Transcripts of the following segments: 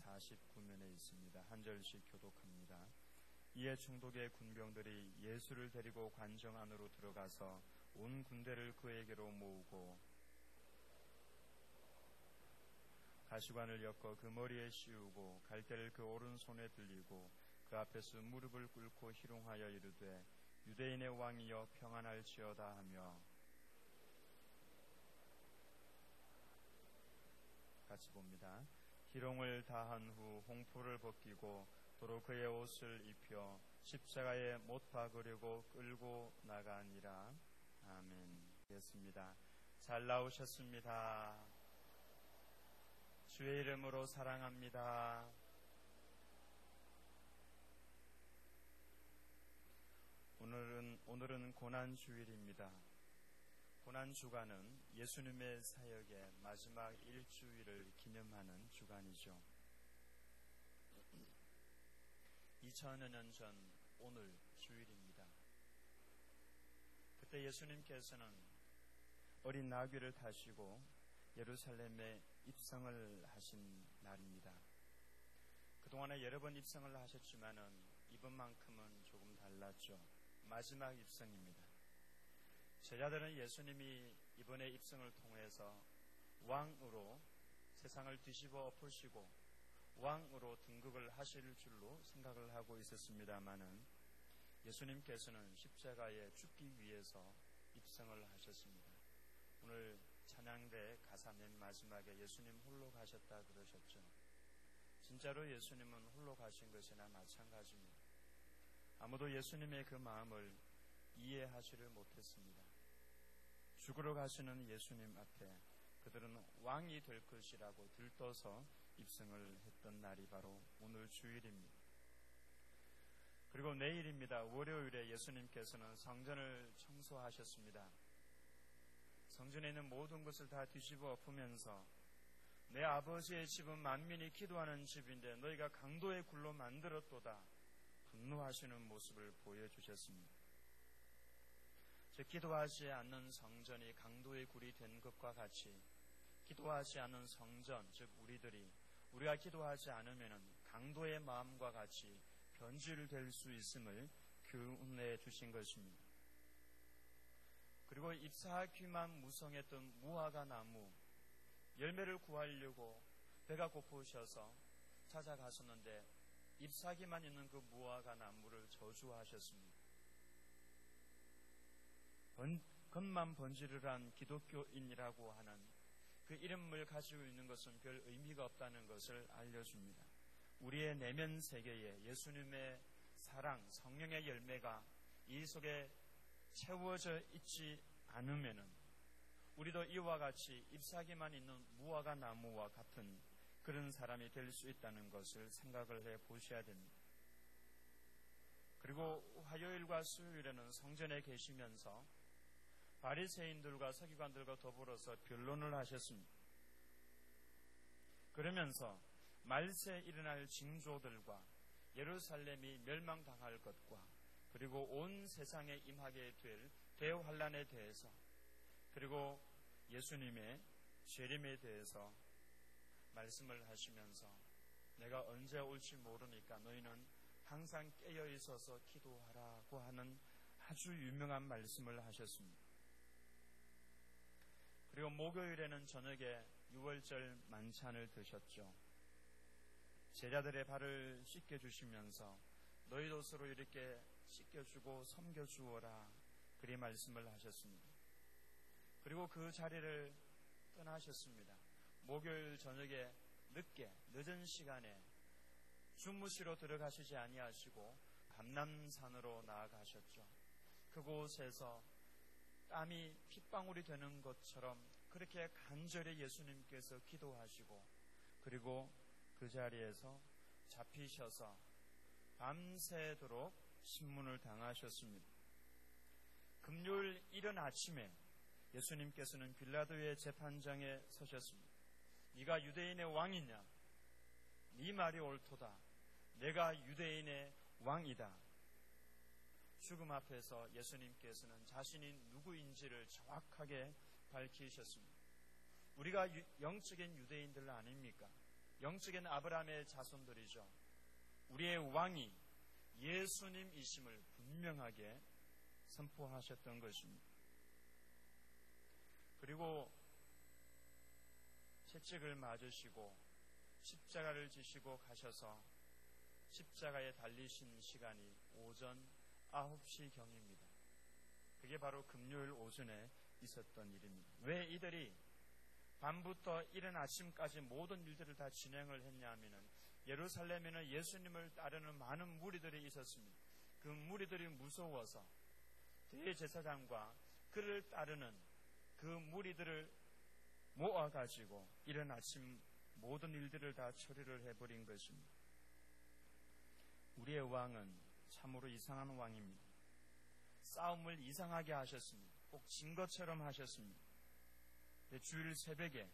49면에 있습니다. 한 절씩 교독합니다. 이에 총독의 군병들이 예수를 데리고 관정 안으로 들어가서 온 군대를 그에게로 모으고 가시관을 엮어 그 머리에 씌우고 갈대를 그 오른손에 들리고 그 앞에서 무릎을 꿇고 희롱하여 이르되 유대인의 왕이여 평안할지어다 하며, 같이 봅니다. 희롱을 다한 후 홍포를 벗기고 도로 그의 옷을 입혀 십자가에 못 박으려고 끌고 나가니라. 아멘. 됐습니다. 잘 나오셨습니다. 주의 이름으로 사랑합니다. 오늘은 고난주일입니다. 고난주간은 예수님의 사역의 마지막 일주일을 기념하는 주간이죠. 2000여 년 전 오늘 주일입니다. 그때 예수님께서는 어린 나귀를 타시고 예루살렘에 입성을 하신 날입니다. 그동안에 여러 번 입성을 하셨지만은 이번만큼은 조금 달랐죠. 마지막 입성입니다. 제자들은 예수님이 이번에 입성을 통해서 왕으로 세상을 뒤집어 엎으시고 왕으로 등극을 하실 줄로 생각을 하고 있었습니다마는 예수님께서는 십자가에 죽기 위해서 입성을 하셨습니다. 오늘 찬양대 가사 맨 마지막에 예수님 홀로 가셨다 그러셨죠. 진짜로 예수님은 홀로 가신 것이나 마찬가지입니다. 아무도 예수님의 그 마음을 이해하지를 못했습니다. 죽으러 가시는 예수님 앞에 그들은 왕이 될 것이라고 들떠서 입성을 했던 날이 바로 오늘 주일입니다. 그리고 내일입니다. 월요일에 예수님께서는 성전을 청소하셨습니다. 성전에 있는 모든 것을 다 뒤집어 엎으면서 내 아버지의 집은 만민이 기도하는 집인데 너희가 강도의 굴로 만들었도다 분노하시는 모습을 보여주셨습니다. 즉 기도하지 않는 성전이 강도의 굴이 된 것과 같이 기도하지 않는 성전, 즉 우리가 기도하지 않으면 강도의 마음과 같이 변질될 수 있음을 교훈해 주신 것입니다. 그리고 잎사귀만 무성했던 무화과 나무, 열매를 구하려고 배가 고프셔서 찾아가셨는데 잎사귀만 있는 그 무화과 나무를 저주하셨습니다. 겉만 번지르르한 기독교인이라고 하는 그 이름을 가지고 있는 것은 별 의미가 없다는 것을 알려줍니다. 우리의 내면 세계에 예수님의 사랑, 성령의 열매가 이 속에 채워져 있지 않으면은 우리도 이와 같이 잎사귀만 있는 무화과 나무와 같은 그런 사람이 될 수 있다는 것을 생각을 해 보셔야 됩니다. 그리고 화요일과 수요일에는 성전에 계시면서 바리새인들과 서기관들과 더불어서 변론을 하셨습니다. 그러면서 말세에 일어날 징조들과 예루살렘이 멸망당할 것과 그리고 온 세상에 임하게 될 대환란에 대해서 그리고 예수님의 재림에 대해서 말씀을 하시면서 내가 언제 올지 모르니까 너희는 항상 깨어 있어서 기도하라고 하는 아주 유명한 말씀을 하셨습니다. 그리고 목요일에는 저녁에 유월절 만찬을 드셨죠. 제자들의 발을 씻겨주시면서 너희도 서로 이렇게 씻겨주고 섬겨주어라 그리 말씀을 하셨습니다. 그리고 그 자리를 떠나셨습니다. 목요일 저녁에 늦은 시간에 주무시러 들어가시지 아니하시고 감람산으로 나아가셨죠. 그곳에서 땀이 핏방울이 되는 것처럼 그렇게 간절히 예수님께서 기도하시고 그리고 그 자리에서 잡히셔서 밤새도록 신문을 당하셨습니다. 금요일 이른 아침에 예수님께서는 빌라도의 재판장에 서셨습니다. 네가 유대인의 왕이냐? 네 말이 옳도다. 내가 유대인의 왕이다. 죽음 앞에서 예수님께서는 자신이 누구인지를 정확하게 밝히셨습니다. 우리가 영적인 유대인들 아닙니까? 영적인 아브라함의 자손들이죠. 우리의 왕이 예수님이심을 분명하게 선포하셨던 것입니다. 그리고 채찍을 맞으시고 십자가를 지시고 가셔서 십자가에 달리신 시간이 오전 9시경입니다. 그게 바로 금요일 오전에 있었던 일입니다. 왜 이들이 밤부터 이른 아침까지 모든 일들을 다 진행을 했냐 하면은 예루살렘에는 예수님을 따르는 많은 무리들이 있었습니다. 그 무리들이 무서워서 대제사장과 그를 따르는 그 무리들을 모아가지고 이른 아침 모든 일들을 다 처리를 해버린 것입니다. 우리의 왕은 참으로 이상한 왕입니다. 싸움을 이상하게 하셨습니다. 꼭 진 것처럼 하셨습니다. 주일 새벽에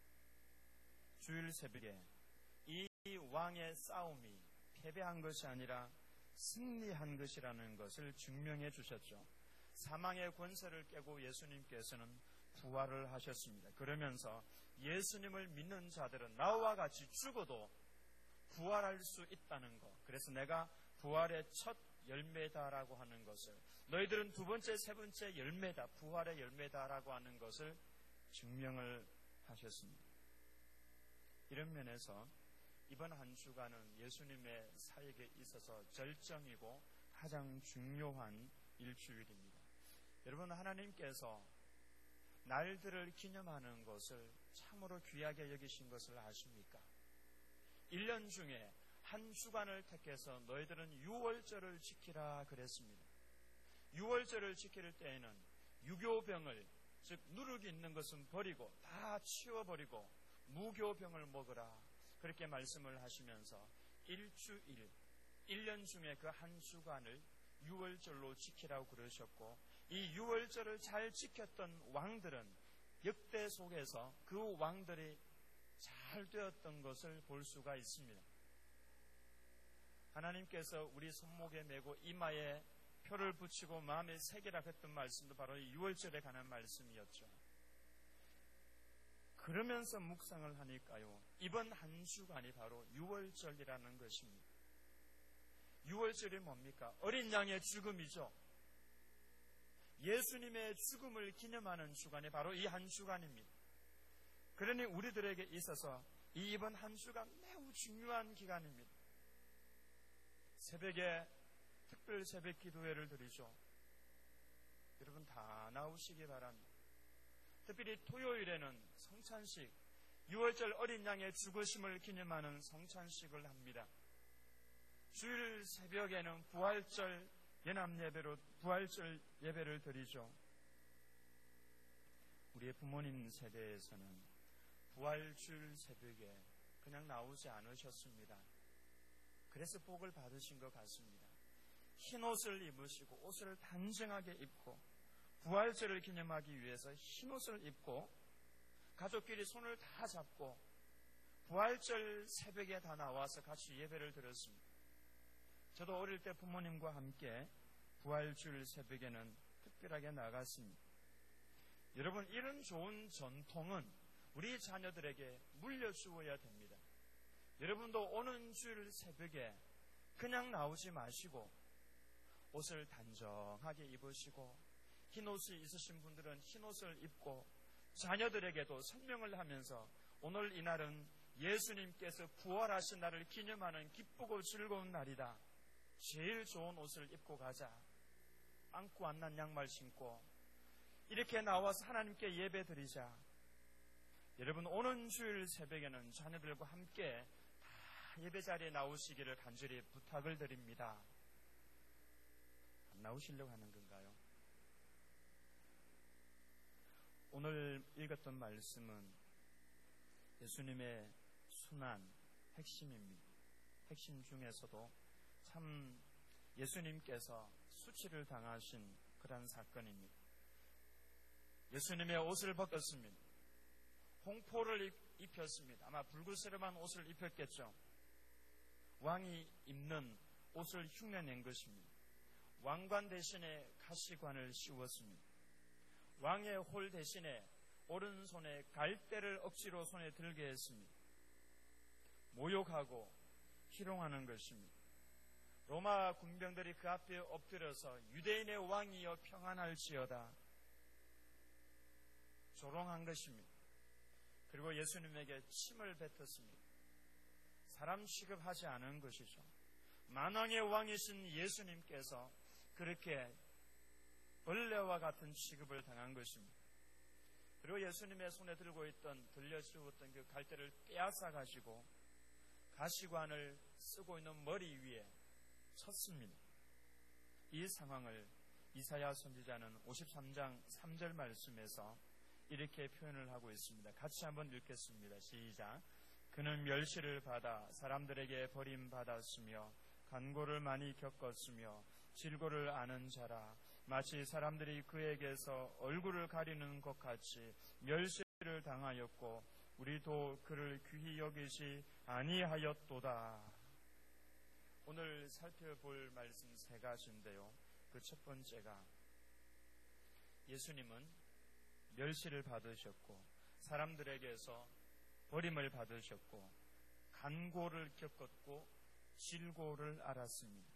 이 왕의 싸움이 패배한 것이 아니라 승리한 것이라는 것을 증명해 주셨죠. 사망의 권세를 깨고 예수님께서는 부활을 하셨습니다. 그러면서 예수님을 믿는 자들은 나와 같이 죽어도 부활할 수 있다는 것, 그래서 내가 부활의 첫 열매다라고 하는 것을, 너희들은 두 번째, 세 번째 열매다, 부활의 열매다라고 하는 것을 증명을 하셨습니다. 이런 면에서 이번 한 주간은 예수님의 사역에 있어서 절정이고 가장 중요한 일주일입니다. 여러분, 하나님께서 날들을 기념하는 것을 참으로 귀하게 여기신 것을 아십니까? 1년 중에 한 주간을 택해서 너희들은 유월절을 지키라 그랬습니다. 유월절을 지킬 때에는 유교병을, 즉 누룩이 있는 것은 버리고 다 치워버리고 무교병을 먹으라, 그렇게 말씀을 하시면서 일주일, 1년 중에 그 한 주간을 유월절로 지키라고 그러셨고, 이 유월절을 잘 지켰던 왕들은 역대 속에서 그 왕들이 잘 되었던 것을 볼 수가 있습니다. 하나님께서 우리 손목에 메고 이마에 표를 붙이고 마음에 새기라 했던 말씀도 바로 유월절에 관한 말씀이었죠. 그러면서 묵상을 하니까요, 이번 한 주간이 바로 유월절이라는 것입니다. 유월절이 뭡니까? 어린 양의 죽음이죠. 예수님의 죽음을 기념하는 주간이 바로 이 한 주간입니다. 그러니 우리들에게 있어서 이번 한 주간 매우 중요한 기간입니다. 새벽에 특별 새벽 기도회를 드리죠. 여러분 다 나오시기 바랍니다. 특별히 토요일에는 성찬식, 6월절 어린 양의 죽으심을 기념하는 성찬식을 합니다. 주일 새벽에는 부활절 연합예배로 부활절 예배를 드리죠. 우리의 부모님 세대에서는 부활주일 새벽에 그냥 나오지 않으셨습니다. 그래서 복을 받으신 것 같습니다. 흰 옷을 입으시고 옷을 단정하게 입고 부활절을 기념하기 위해서 흰 옷을 입고 가족끼리 손을 다 잡고 부활절 새벽에 다 나와서 같이 예배를 드렸습니다. 저도 어릴 때 부모님과 함께 부활주일 새벽에는 특별하게 나갔습니다. 여러분, 이런 좋은 전통은 우리 자녀들에게 물려주어야 됩니다. 여러분도 오는 주일 새벽에 그냥 나오지 마시고 옷을 단정하게 입으시고 흰 옷이 있으신 분들은 흰 옷을 입고 자녀들에게도 설명을 하면서 오늘 이날은 예수님께서 부활하신 날을 기념하는 기쁘고 즐거운 날이다. 제일 좋은 옷을 입고 가자. 빵꾸 안 난 양말 신고 이렇게 나와서 하나님께 예배 드리자. 여러분, 오는 주일 새벽에는 자녀들과 함께 다 예배 자리에 나오시기를 간절히 부탁을 드립니다. 안 나오시려고 하는 건가요? 오늘 읽었던 말씀은 예수님의 순환 핵심입니다. 핵심 중에서도 참 예수님께서 수치를 당하신 그런 사건입니다. 예수님의 옷을 벗겼습니다. 홍포를 입혔습니다. 아마 불그스름한 옷을 입혔겠죠. 왕이 입는 옷을 흉내낸 것입니다. 왕관 대신에 가시관을 씌웠습니다. 왕의 홀 대신에 오른손에 갈대를 억지로 손에 들게 했습니다. 모욕하고 희롱하는 것입니다. 로마 군병들이 그 앞에 엎드려서 유대인의 왕이여 평안할지어다 조롱한 것입니다. 그리고 예수님에게 침을 뱉었습니다. 사람 취급하지 않은 것이죠. 만왕의 왕이신 예수님께서 그렇게 벌레와 같은 취급을 당한 것입니다. 그리고 예수님의 손에 들고 있던 들려주었던 그 갈대를 빼앗아 가지고 가시관을 쓰고 있는 머리 위에 쳤습니다. 이 상황을 이사야 선지자는 53장 3절 말씀에서 이렇게 표현을 하고 있습니다. 같이 한번 읽겠습니다. 시작. 그는 멸시를 받아 사람들에게 버림받았으며 간고를 많이 겪었으며 질고를 아는 자라. 마치 사람들이 그에게서 얼굴을 가리는 것 같이 멸시를 당하였고 우리도 그를 귀히 여기지 아니하였도다. 오늘 살펴볼 말씀 세 가지인데요. 그 첫 번째가 예수님은 멸시를 받으셨고 사람들에게서 버림을 받으셨고 간고를 겪었고 질고를 알았습니다.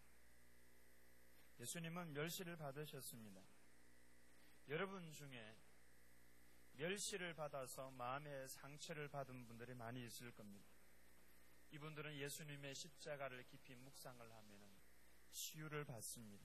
예수님은 멸시를 받으셨습니다. 여러분 중에 멸시를 받아서 마음의 상처를 받은 분들이 많이 있을 겁니다. 이분들은 예수님의 십자가를 깊이 묵상을 하면 치유를 받습니다.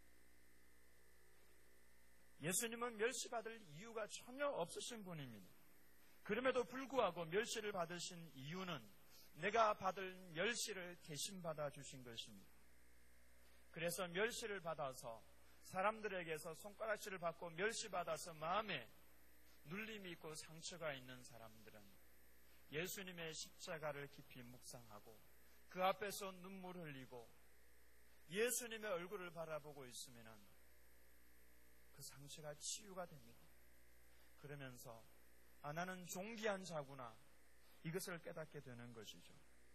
예수님은 멸시받을 이유가 전혀 없으신 분입니다. 그럼에도 불구하고 멸시를 받으신 이유는 내가 받을 멸시를 대신 받아주신 것입니다. 그래서 멸시를 받아서 사람들에게서 손가락질을 받고 멸시받아서 마음에 눌림이 있고 상처가 있는 사람들은 예수님의 십자가를 깊이 묵상하고 그 앞에서 눈물 흘리고 예수님의 얼굴을 바라보고 있으면 그 상처가 치유가 됩니다. 그러면서 나는 존귀한 자구나 이것을 깨닫게 되는 것이죠.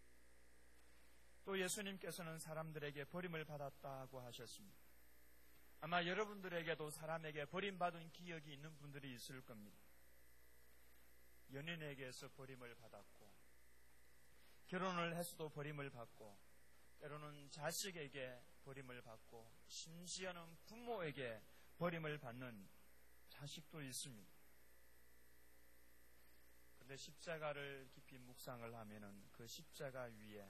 또 예수님께서는 사람들에게 버림을 받았다고 하셨습니다. 아마 여러분들에게도 사람에게 버림받은 기억이 있는 분들이 있을 겁니다. 연인에게서 버림을 받았고 결혼을 해서도 버림을 받고 때로는 자식에게 버림을 받고 심지어는 부모에게 버림을 받는 자식도 있습니다. 그런데 십자가를 깊이 묵상을 하면은 그 십자가 위에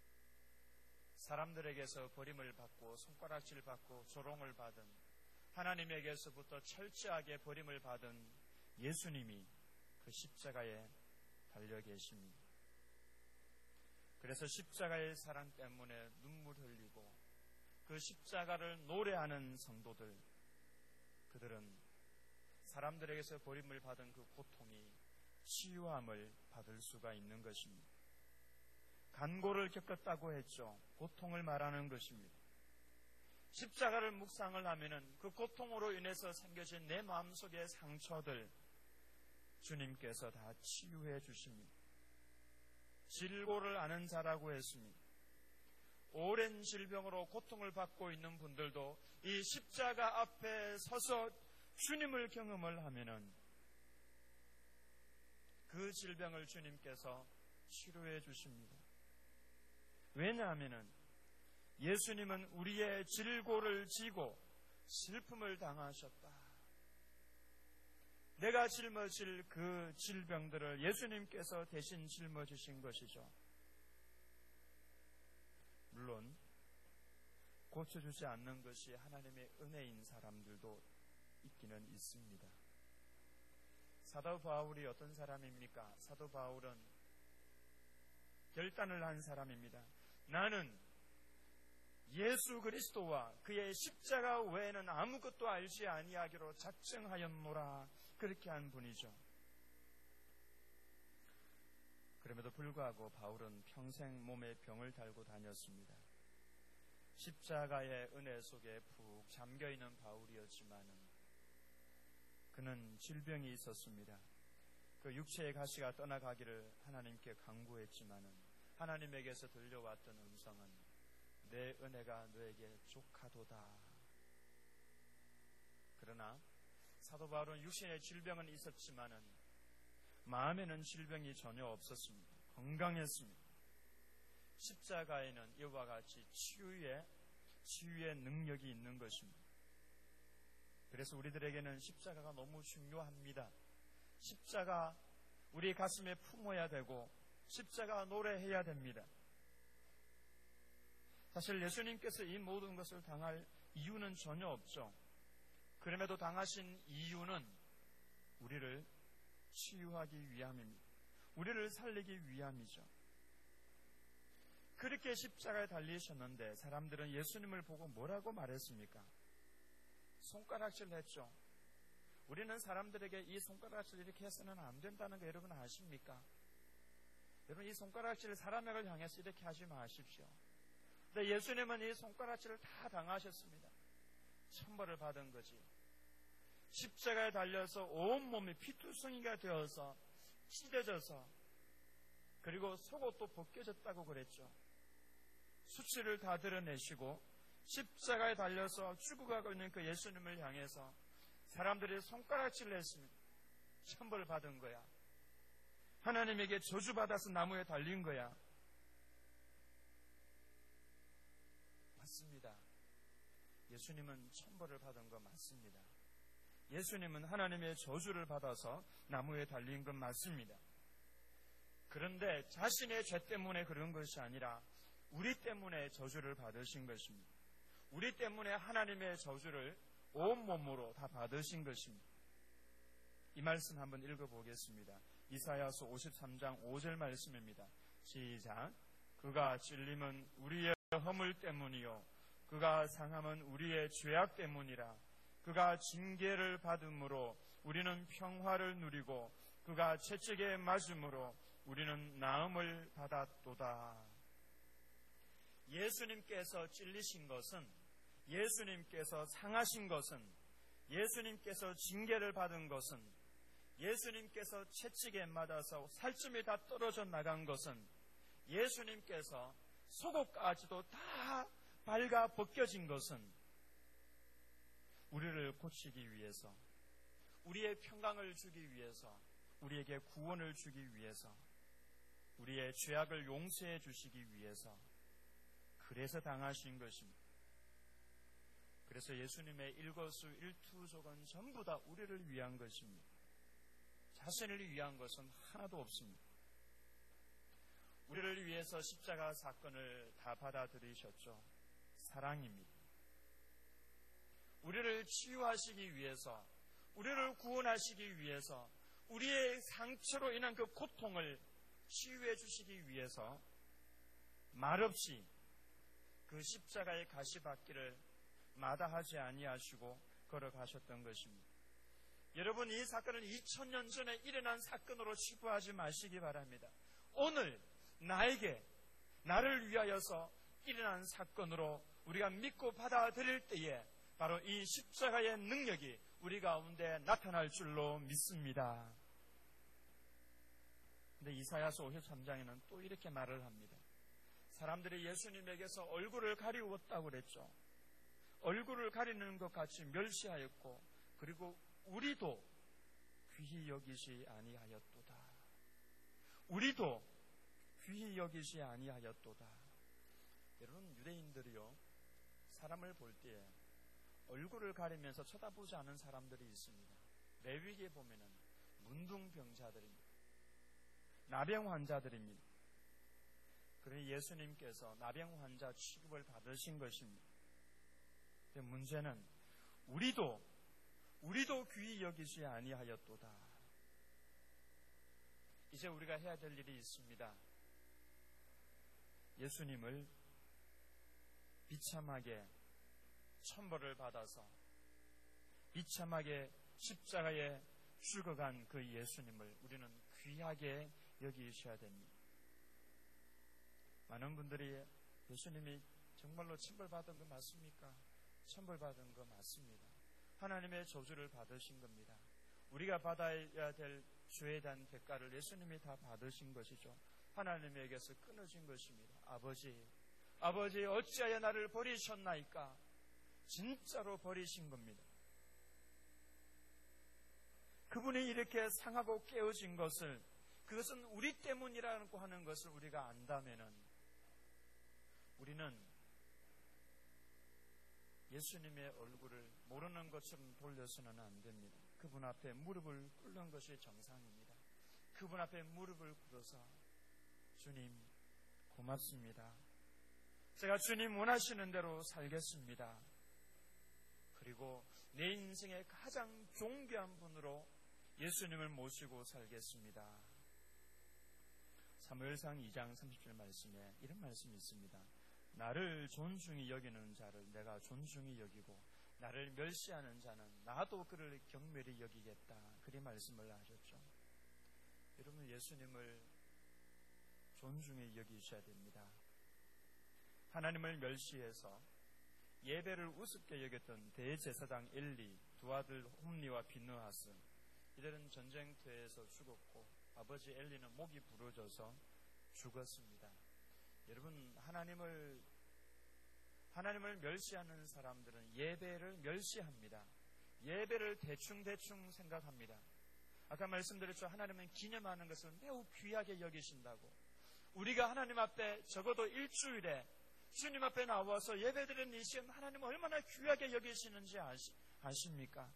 사람들에게서 버림을 받고 손가락질 받고 조롱을 받은 하나님에게서부터 철저하게 버림을 받은 예수님이 그 십자가에 달려 계십니다. 그래서 십자가의 사랑 때문에 눈물 흘리고 그 십자가를 노래하는 성도들, 그들은 사람들에게서 버림을 받은 그 고통이 치유함을 받을 수가 있는 것입니다. 간고를 겪었다고 했죠. 고통을 말하는 것입니다. 십자가를 묵상을 하면은 그 고통으로 인해서 생겨진 내 마음속의 상처들 주님께서 다 치유해 주십니다. 질고를 아는 자라고 했습니다. 오랜 질병으로 고통을 받고 있는 분들도 이 십자가 앞에 서서 주님을 경험을 하면은 그 질병을 주님께서 치료해 주십니다. 왜냐하면은 예수님은 우리의 질고를 지고 슬픔을 당하셨다. 내가 짊어질 그 질병들을 예수님께서 대신 짊어지신 것이죠. 물론 고쳐주지 않는 것이 하나님의 은혜인 사람들도 있기는 있습니다. 사도 바울이 어떤 사람입니까? 사도 바울은 결단을 한 사람입니다. 나는 예수 그리스도와 그의 십자가 외에는 아무것도 알지 아니하기로 작정하였노라. 그렇게 한 분이죠. 그럼에도 불구하고 바울은 평생 몸에 병을 달고 다녔습니다. 십자가의 은혜 속에 푹 잠겨있는 바울이었지만은 그는 질병이 있었습니다. 그 육체의 가시가 떠나가기를 하나님께 간구했지만은 하나님에게서 들려왔던 음성은 내 은혜가 너에게 족하도다. 그러나 사도 바울은 육신의 질병은 있었지만은 마음에는 질병이 전혀 없었습니다. 건강했습니다. 십자가에는 이와 같이 치유의 능력이 있는 것입니다. 그래서 우리들에게는 십자가가 너무 중요합니다. 십자가 우리 가슴에 품어야 되고 십자가 노래해야 됩니다. 사실 예수님께서 이 모든 것을 당할 이유는 전혀 없죠. 그럼에도 당하신 이유는 우리를 치유하기 위함입니다. 우리를 살리기 위함이죠. 그렇게 십자가에 달리셨는데 사람들은 예수님을 보고 뭐라고 말했습니까? 손가락질 했죠. 우리는 사람들에게 이 손가락질 이렇게 해서는 안 된다는 거 여러분 아십니까? 여러분 이 손가락질 사람을 향해서 이렇게 하지 마십시오. 근데 예수님은 이 손가락질을 다 당하셨습니다. 천벌을 받은 거지. 십자가에 달려서 온몸이 피투성이가 되어서 찢어져서 그리고 속옷도 벗겨졌다고 그랬죠. 수치를 다 드러내시고 십자가에 달려서 죽어가고 있는 그 예수님을 향해서 사람들이 손가락질을 했습니다. 천벌을 받은 거야. 하나님에게 저주받아서 나무에 달린 거야. 맞습니다. 예수님은 천벌을 받은 거 맞습니다. 예수님은 하나님의 저주를 받아서 나무에 달린 건 맞습니다. 그런데 자신의 죄 때문에 그런 것이 아니라 우리 때문에 저주를 받으신 것입니다. 우리 때문에 하나님의 저주를 온몸으로 다 받으신 것입니다. 이 말씀 한번 읽어보겠습니다. 이사야서 53장 5절 말씀입니다. 시작. 그가 찔림은 우리의 허물 때문이요 그가 상함은 우리의 죄악 때문이라. 그가 징계를 받음으로 우리는 평화를 누리고 그가 채찍에 맞음으로 우리는 나음을 받았도다. 예수님께서 찔리신 것은, 예수님께서 상하신 것은, 예수님께서 징계를 받은 것은, 예수님께서 채찍에 맞아서 살점이 다 떨어져 나간 것은, 예수님께서 속옷까지도 다 발가 벗겨진 것은 우리를 고치기 위해서, 우리의 평강을 주기 위해서, 우리에게 구원을 주기 위해서, 우리의 죄악을 용서해 주시기 위해서, 그래서 당하신 것입니다. 그래서 예수님의 일거수일투족은 전부 다 우리를 위한 것입니다. 자신을 위한 것은 하나도 없습니다. 우리를 위해서 십자가 사건을 다 받아들이셨죠. 사랑입니다. 우리를 치유하시기 위해서, 우리를 구원하시기 위해서, 우리의 상처로 인한 그 고통을 치유해 주시기 위해서 말없이 그 십자가의 가시밭길을 마다하지 아니하시고 걸어가셨던 것입니다. 여러분, 이 사건은 2000년 전에 일어난 사건으로 치부하지 마시기 바랍니다. 오늘 나에게, 나를 위하여서 일어난 사건으로 우리가 믿고 받아들일 때에 바로 이 십자가의 능력이 우리 가운데 나타날 줄로 믿습니다. 근데 이사야서 53장에는 또 이렇게 말을 합니다. 사람들이 예수님에게서 얼굴을 가리웠다고 그랬죠. 얼굴을 가리는 것 같이 멸시하였고, 그리고 우리도 귀히 여기지 아니하였도다. 우리도 귀히 여기지 아니하였도다. 여러분, 유대인들이요, 사람을 볼 때에 얼굴을 가리면서 쳐다보지 않은 사람들이 있습니다. 레위기에 보면은 문둥병자들입니다. 나병 환자들입니다. 그래서 예수님께서 나병 환자 취급을 받으신 것입니다. 근데 문제는 우리도 귀히 여기지 아니하였도다. 이제 우리가 해야 될 일이 있습니다. 예수님을 비참하게 천벌을 받아서 비참하게 십자가에 죽어간 그 예수님을 우리는 귀하게 여기셔야 됩니다. 많은 분들이 예수님이 정말로 천벌받은 거 맞습니까? 천벌받은 거 맞습니다. 하나님의 저주를 받으신 겁니다. 우리가 받아야 될 죄에 대한 대가를 예수님이 다 받으신 것이죠. 하나님에게서 끊어진 것입니다. 아버지 어찌하여 나를 버리셨나이까? 진짜로 버리신 겁니다. 그분이 이렇게 상하고 깨어진 것을, 그것은 우리 때문이라고 하는 것을 우리가 안다면은 우리는 예수님의 얼굴을 모르는 것처럼 돌려서는 안 됩니다. 그분 앞에 무릎을 꿇는 것이 정상입니다. 그분 앞에 무릎을 꿇어서 주님 고맙습니다. 제가 주님 원하시는 대로 살겠습니다. 그리고 내 인생의 가장 존귀한 분으로 예수님을 모시고 살겠습니다. 사무엘상 2장 30절 말씀에 이런 말씀이 있습니다. 나를 존중히 여기는 자를 내가 존중히 여기고 나를 멸시하는 자는 나도 그를 경멸히 여기겠다. 그리 말씀을 하셨죠. 여러분, 예수님을 존중히 여기셔야 됩니다. 하나님을 멸시해서 예배를 우습게 여겼던 대제사장 엘리, 두 아들 홈리와 비느하스, 이들은 전쟁터에서 죽었고 아버지 엘리는 목이 부러져서 죽었습니다. 여러분, 하나님을 멸시하는 사람들은 예배를 멸시합니다. 예배를 대충 생각합니다. 아까 말씀드렸죠. 하나님은 기념하는 것을 매우 귀하게 여기신다고. 우리가 하나님 앞에 적어도 일주일에 주님 앞에 나와서 예배드리는 이 시간 하나님을 얼마나 귀하게 여기시는지 아십니까?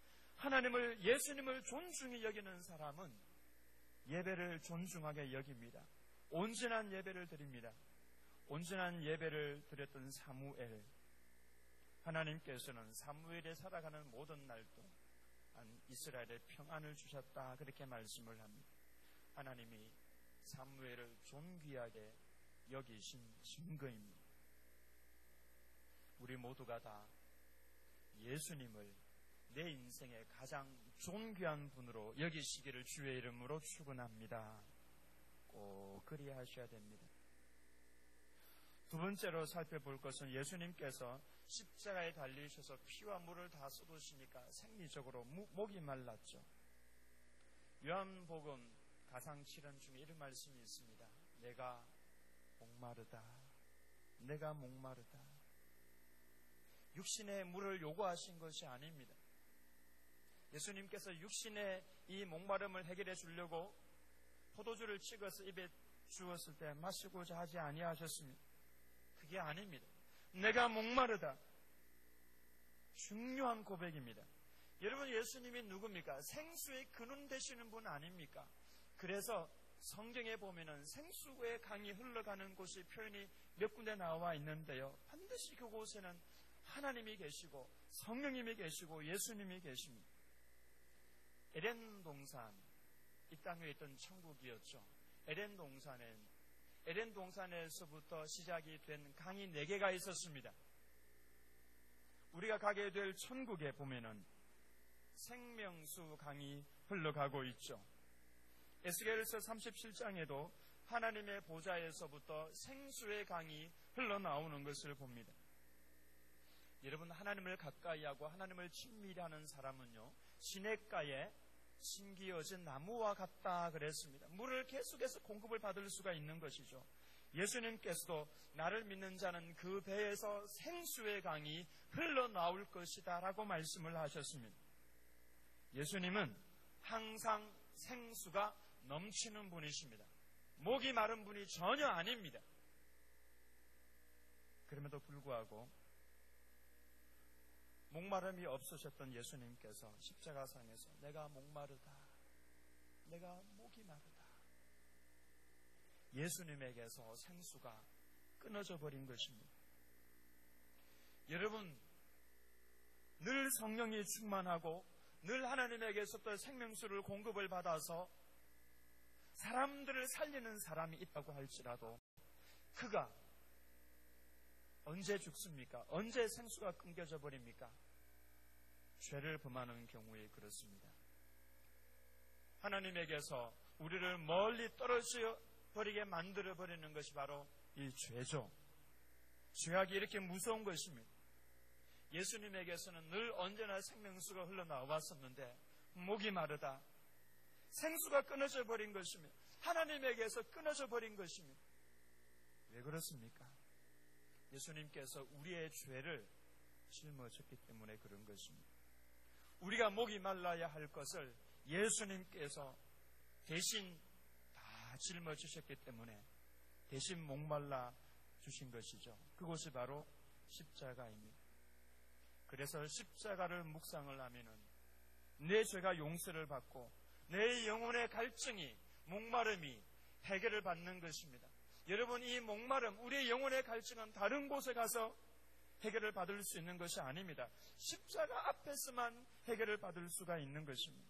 예수님을 존중히 여기는 사람은 예배를 존중하게 여깁니다. 온전한 예배를 드립니다. 온전한 예배를 드렸던 사무엘, 하나님께서는 사무엘이 살아가는 모든 날 동안 이스라엘에 평안을 주셨다. 그렇게 말씀을 합니다. 하나님이 사무엘을 존귀하게 여기신 증거입니다. 우리 모두가 다 예수님을 내 인생의 가장 존귀한 분으로 여기시기를 주의 이름으로 축원합니다. 꼭 그리하셔야 됩니다. 두 번째로 살펴볼 것은 예수님께서 십자가에 달리셔서 피와 물을 다 쏟으시니까 생리적으로 목이 말랐죠. 요한복음 가상 7원 중에 이런 말씀이 있습니다. 내가 목마르다. 내가 목마르다. 육신의 물을 요구하신 것이 아닙니다. 예수님께서 육신의 이 목마름을 해결해 주려고 포도주를 찍어서 입에 주었을 때 마시고자 하지 아니하셨습니다. 그게 아닙니다. 내가 목마르다. 중요한 고백입니다. 여러분, 예수님이 누굽니까? 생수의 근원 되시는 분 아닙니까? 그래서 성경에 보면은 생수의 강이 흘러가는 곳이 표현이 몇 군데 나와 있는데요. 반드시 그곳에는 하나님이 계시고 성령님이 계시고 예수님이 계십니다. 에덴 동산, 이 땅에 있던 천국이었죠. 에덴 동산에서부터 시작이 된 강이 4개가 있었습니다. 우리가 가게 될 천국에 보면은 생명수 강이 흘러가고 있죠. 에스겔서 37장에도 하나님의 보좌에서부터 생수의 강이 흘러나오는 것을 봅니다. 여러분, 하나님을 가까이 하고 하나님을 친밀히 하는 사람은요, 시냇가에 심기어진 나무와 같다 그랬습니다. 물을 계속해서 공급을 받을 수가 있는 것이죠. 예수님께서도 나를 믿는 자는 그 배에서 생수의 강이 흘러나올 것이다 라고 말씀을 하셨습니다. 예수님은 항상 생수가 넘치는 분이십니다. 목이 마른 분이 전혀 아닙니다. 그럼에도 불구하고 목마름이 없으셨던 예수님께서 십자가상에서 내가 목마르다, 내가 목이 마르다, 예수님에게서 생수가 끊어져 버린 것입니다. 여러분, 늘 성령이 충만하고 늘 하나님에게서부터 생명수를 공급을 받아서 사람들을 살리는 사람이 있다고 할지라도 그가 언제 죽습니까? 언제 생수가 끊겨져 버립니까? 죄를 범하는 경우에 그렇습니다. 하나님에게서 우리를 멀리 떨어져 버리게 만들어 버리는 것이 바로 이 죄죠. 죄악이 이렇게 무서운 것입니다. 예수님에게서는 늘 언제나 생명수가 흘러나왔었는데 목이 마르다, 생수가 끊어져 버린 것입니다. 하나님에게서 끊어져 버린 것입니다. 왜 그렇습니까? 예수님께서 우리의 죄를 짊어졌기 때문에 그런 것입니다. 우리가 목이 말라야 할 것을 예수님께서 대신 다 짊어지셨기 때문에 대신 목말라 주신 것이죠. 그곳이 바로 십자가입니다. 그래서 십자가를 묵상을 하면은 내 죄가 용서를 받고 내 영혼의 갈증이, 목마름이 해결을 받는 것입니다. 여러분, 이 목마름, 우리의 영혼의 갈증은 다른 곳에 가서 해결을 받을 수 있는 것이 아닙니다. 십자가 앞에서만 해결을 받을 수가 있는 것입니다.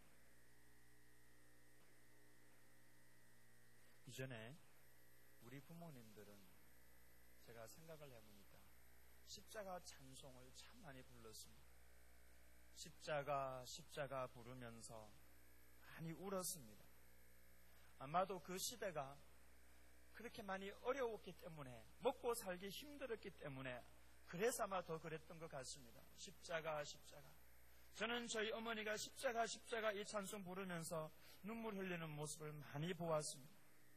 이전에 우리 부모님들은 제가 생각을 해보니까 십자가 찬송을 참 많이 불렀습니다. 십자가, 십자가 부르면서 많이 울었습니다. 아마도 그 시대가 그렇게 많이 어려웠기 때문에, 먹고 살기 힘들었기 때문에 그래서 아마 더 그랬던 것 같습니다. 십자가, 십자가. 저는 저희 어머니가 십자가, 십자가 이 찬송 부르면서 눈물 흘리는 모습을 많이 보았습니다.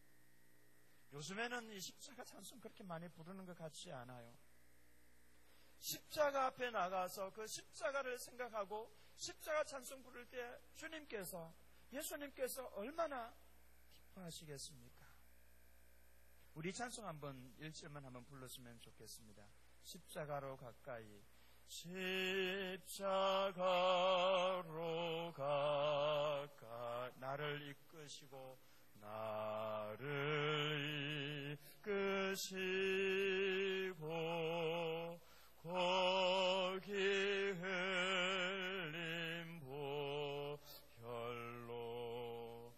요즘에는 이 십자가 찬송 그렇게 많이 부르는 것 같지 않아요. 십자가 앞에 나가서 그 십자가를 생각하고 십자가 찬송 부를 때 주님께서, 예수님께서 얼마나 기뻐하시겠습니까? 우리 찬송 한번 1절만 한번 불렀으면 좋겠습니다. 십자가로 가까이, 십자가로 가까이 나를 이끄시고 나를 이끄시고 거기 흘린 보혈로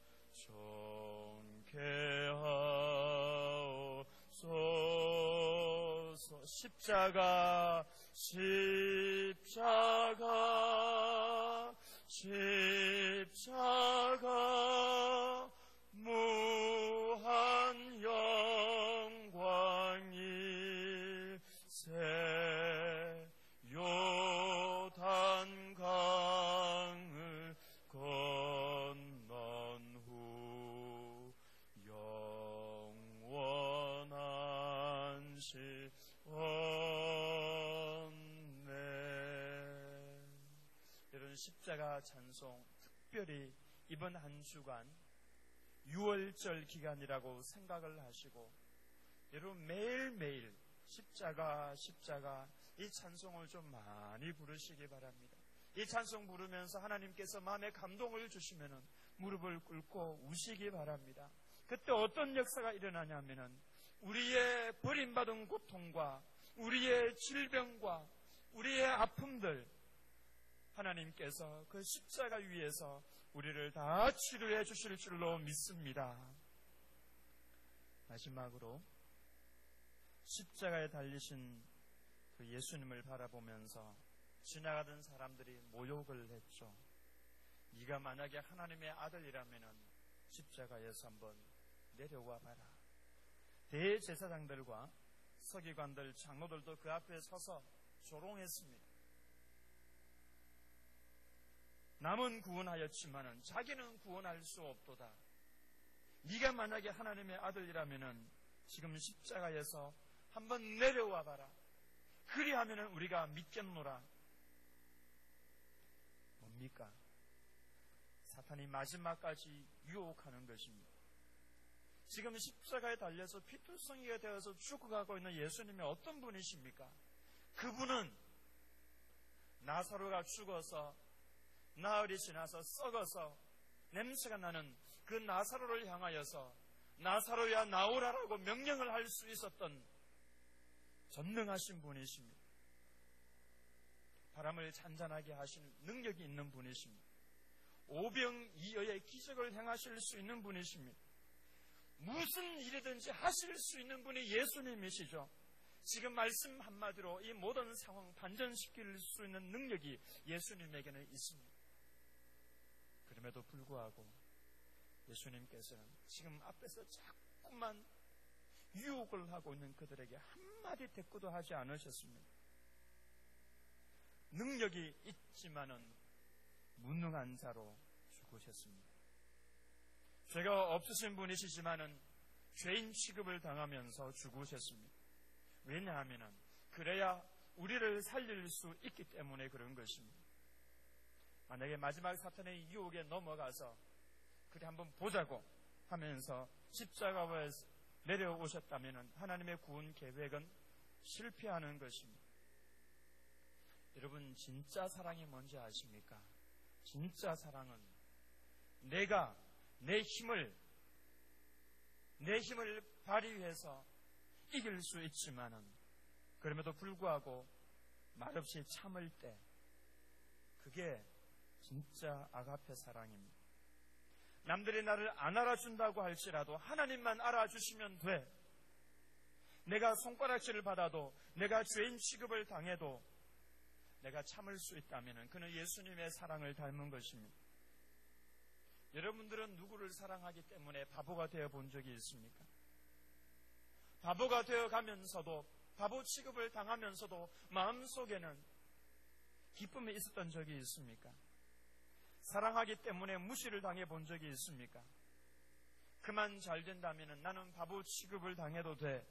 정케하옵소서. 십자가, 십자가, 십자가, 무한 영광이 새 요단 강을 건넌 후 영원한 시원내. 이런 십자가 찬송, 특별히 이번 한 주간 6월절 기간이라고 생각을 하시고 여러분 매일매일 십자가, 십자가 이 찬송을 좀 많이 부르시기 바랍니다. 이 찬송 부르면서 하나님께서 마음에 감동을 주시면은 무릎을 꿇고 우시기 바랍니다. 그때 어떤 역사가 일어나냐면은 우리의 버림받은 고통과 우리의 질병과 우리의 아픔들, 하나님께서 그 십자가 위에서 우리를 다 치료해 주실 줄로 믿습니다. 마지막으로 십자가에 달리신 그 예수님을 바라보면서 지나가던 사람들이 모욕을 했죠. 네가 만약에 하나님의 아들이라면은 십자가에서 한번 내려와 봐라. 대제사장들과 서기관들, 장로들도 그 앞에 서서 조롱했습니다. 남은 구원하였지만은 자기는 구원할 수 없도다. 네가 만약에 하나님의 아들이라면은 지금 십자가에서 한번 내려와 봐라. 그리하면은 우리가 믿겠노라. 뭡니까? 사탄이 마지막까지 유혹하는 것입니다. 지금 십자가에 달려서 피투성이가 되어서 죽어가고 있는 예수님이 어떤 분이십니까? 그분은 나사로가 죽어서 나흘이 지나서 썩어서 냄새가 나는 그 나사로를 향하여서 나사로야 나오라라고 명령을 할 수 있었던 전능하신 분이십니다. 바람을 잔잔하게 하시는 능력이 있는 분이십니다. 오병이어의 기적을 행하실 수 있는 분이십니다. 무슨 일이든지 하실 수 있는 분이 예수님이시죠. 지금 말씀 한마디로 이 모든 상황 반전시킬 수 있는 능력이 예수님에게는 있습니다. 그럼에도 불구하고 예수님께서는 지금 앞에서 자꾸만 유혹을 하고 있는 그들에게 한마디 대꾸도 하지 않으셨습니다. 능력이 있지만은 무능한 자로 죽으셨습니다. 죄가 없으신 분이시지만은 죄인 취급을 당하면서 죽으셨습니다. 왜냐하면은 그래야 우리를 살릴 수 있기 때문에 그런 것입니다. 만약에 마지막 사탄의 유혹에 넘어가서 그래 한번 보자고 하면서 십자가에서 내려오셨다면 하나님의 구원 계획은 실패하는 것입니다. 여러분, 진짜 사랑이 뭔지 아십니까? 진짜 사랑은 내가 내 힘을 발휘해서 이길 수 있지만은 그럼에도 불구하고 말없이 참을 때, 그게 진짜 아가페 사랑입니다. 남들이 나를 안 알아준다고 할지라도 하나님만 알아주시면 돼. 내가 손가락질을 받아도, 내가 죄인 취급을 당해도 내가 참을 수 있다면 그는 예수님의 사랑을 닮은 것입니다. 여러분들은 누구를 사랑하기 때문에 바보가 되어 본 적이 있습니까? 바보가 되어 가면서도, 바보 취급을 당하면서도 마음속에는 기쁨이 있었던 적이 있습니까? 사랑하기 때문에 무시를 당해 본 적이 있습니까? 그만 잘 된다면 나는 바보 취급을 당해도 돼.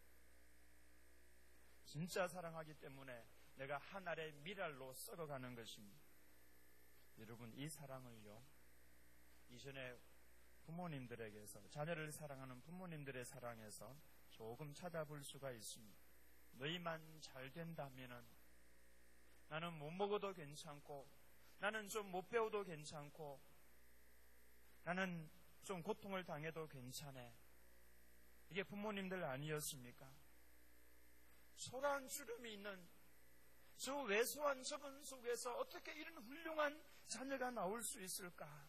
진짜 사랑하기 때문에 내가 하늘의 미랄로 썩어가는 것입니다. 여러분, 이 사랑을요, 이전에 부모님들에게서, 자녀를 사랑하는 부모님들의 사랑에서 조금 찾아볼 수가 있습니다. 너희만 잘 된다면은 나는 못 먹어도 괜찮고, 나는 좀 못 배워도 괜찮고, 나는 좀 고통을 당해도 괜찮아. 이게 부모님들 아니었습니까? 소란 주름이 있는 저 왜소한 저분 속에서 어떻게 이런 훌륭한 자녀가 나올 수 있을까?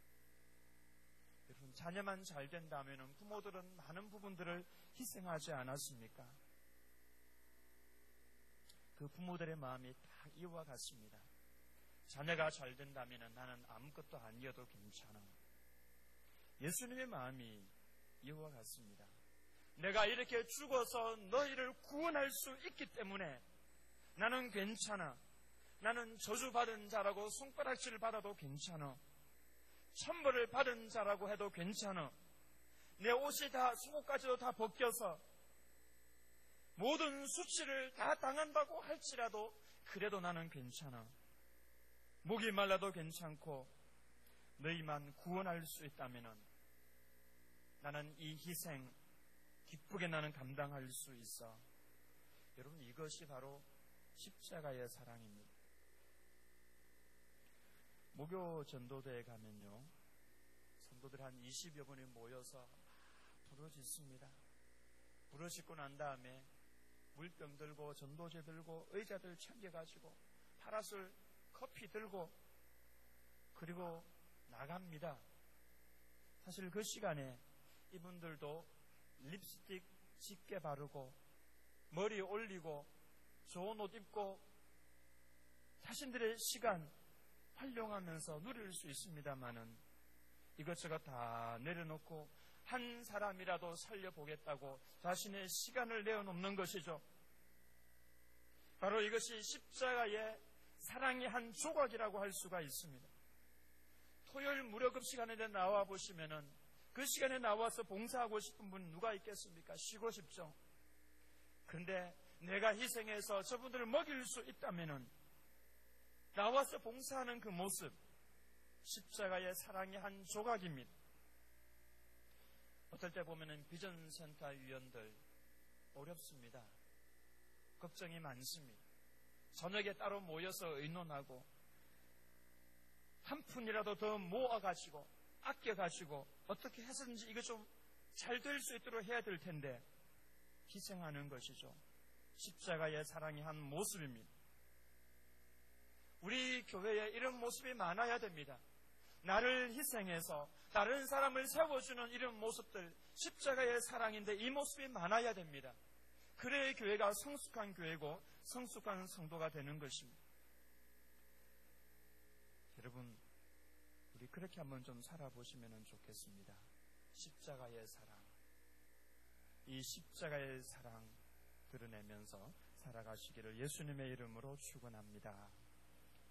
여러분, 자녀만 잘 된다면 부모들은 많은 부분들을 희생하지 않았습니까? 그 부모들의 마음이 딱 이와 같습니다. 자녀가 잘 된다면 나는 아무것도 아니어도 괜찮아. 예수님의 마음이 이와 같습니다. 내가 이렇게 죽어서 너희를 구원할 수 있기 때문에 나는 괜찮아. 나는 저주받은 자라고 손가락질을 받아도 괜찮아. 천벌을 받은 자라고 해도 괜찮아. 내 옷이 다, 속옷까지도 다 벗겨서 모든 수치를 다 당한다고 할지라도 그래도 나는 괜찮아. 목이 말라도 괜찮고 너희만 구원할 수 있다면 나는 이 희생 기쁘게 나는 감당할 수 있어. 여러분, 이것이 바로 십자가의 사랑입니다. 목요 전도대에 가면요, 성도들 한 20여 분이 모여서 부르짖습니다. 부르짖고 난 다음에 물병 들고 전도제 들고 의자들 챙겨가지고 파라솔 커피 들고 그리고 나갑니다. 사실 그 시간에 이분들도 립스틱 짙게 바르고 머리 올리고 좋은 옷 입고 자신들의 시간 활용하면서 누릴 수 있습니다마는 이것저것 다 내려놓고 한 사람이라도 살려보겠다고 자신의 시간을 내어놓는 것이죠. 바로 이것이 십자가의 사랑의 한 조각이라고 할 수가 있습니다. 토요일 무료급 시간에 나와 보시면은 그 시간에 나와서 봉사하고 싶은 분 누가 있겠습니까? 쉬고 싶죠. 그런데 내가 희생해서 저분들을 먹일 수 있다면은 나와서 봉사하는 그 모습, 십자가의 사랑의 한 조각입니다. 어떨 때 보면은 비전센터 위원들 어렵습니다. 걱정이 많습니다. 저녁에 따로 모여서 의논하고 한 푼이라도 더 모아가지고 아껴가지고 어떻게 해서든지 이거 좀 잘 될 수 있도록 해야 될 텐데 희생하는 것이죠. 십자가의 사랑의 한 모습입니다. 우리 교회에 이런 모습이 많아야 됩니다. 나를 희생해서 다른 사람을 세워주는 이런 모습들, 십자가의 사랑인데 이 모습이 많아야 됩니다. 그래야 교회가 성숙한 교회고 성숙한 성도가 되는 것입니다. 여러분, 우리 그렇게 한번 좀 살아보시면 좋겠습니다. 십자가의 사랑, 이 십자가의 사랑 드러내면서 살아가시기를 예수님의 이름으로 축원합니다.